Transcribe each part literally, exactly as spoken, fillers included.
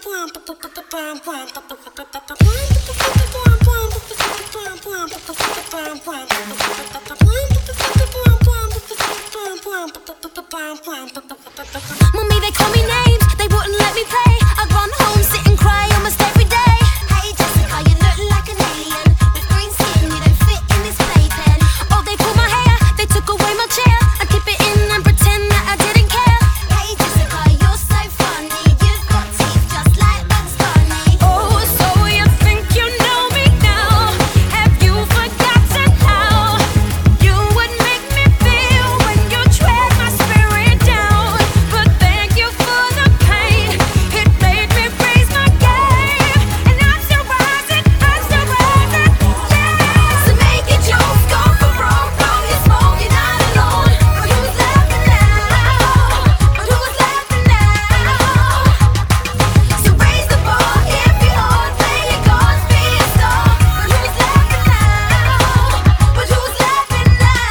Mummy, they call me names, they wouldn't let me play. I'd run home, sit and cry almost every day. Hey Jessica, you look like an alien with green skin, you don't fit in this playpen. Oh, they pulled my hair, they took away my chair. I keep it in and pretend that I didn't care. Hey Jessica, you're so funny, you've got teeth just like Bugs Bunny. Oh, so you think you know me now? Have you forgotten how you would make me feel when you tread my spirit down? But thank you for the pain, it made me raise my game. And I'm still rising, I'm still rising, yeah. So make it yours, go for broke, broke, you're smoking out alone. But who's laughing now? But who's laughing now? So raise the bar, if you hold, play your cards, be a star. But who's laughing now? But who's laughing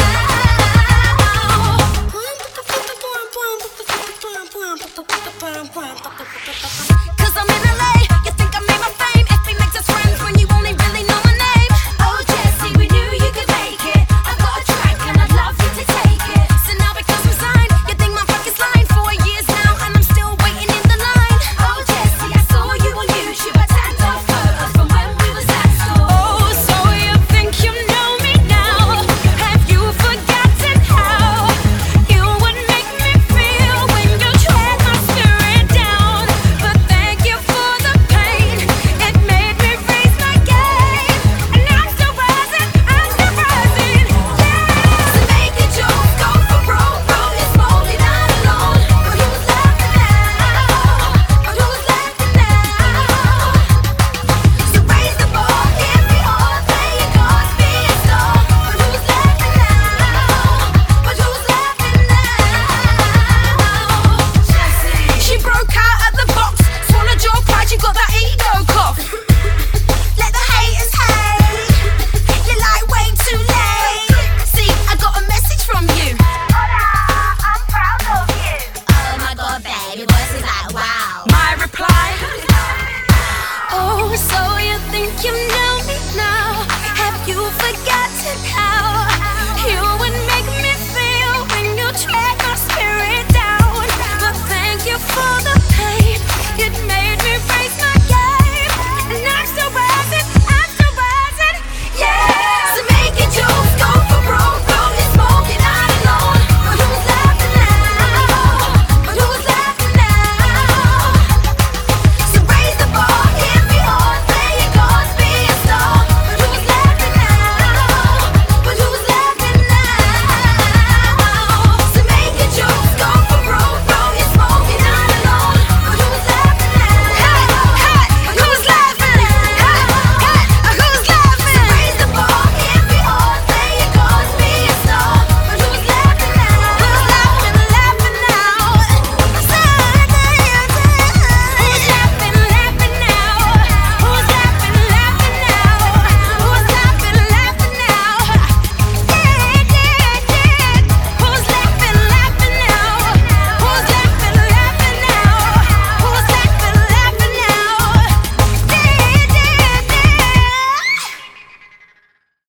now? Cause I'm in L A, you think I made my fame. F B makes us friends when you only really know my name. Oh Jessie, we knew you could make it. I've got a track and I'd love you to take it. So now because I'm signed, you think my pocket's lined. Four years now and I'm still waiting in the line. Oh Jessie, I saw you on YouTube, I tagged our photos from when we was at school. Oh, so you think you know me now? Have you forgotten how you would make me feel when you tread my spirit down? But thank you for the pain, it made me raise my game. And I'm still rising, I'm still rising, yeah. So make it yours, go for broke, broke, you're smoking out alone. But who's laughing now? But who's laughing now? So raise the bar, if we all play your cards, be a star. But who's laughing now? But who's laughing now? She broke out of the box, swallowed your pride, you got that ego cough. Let the haters hate, you're like way too late. See, I got a message from you. Hola, I'm proud of you. Oh my god, baby, voice is like wow. My reply, oh, so you think you know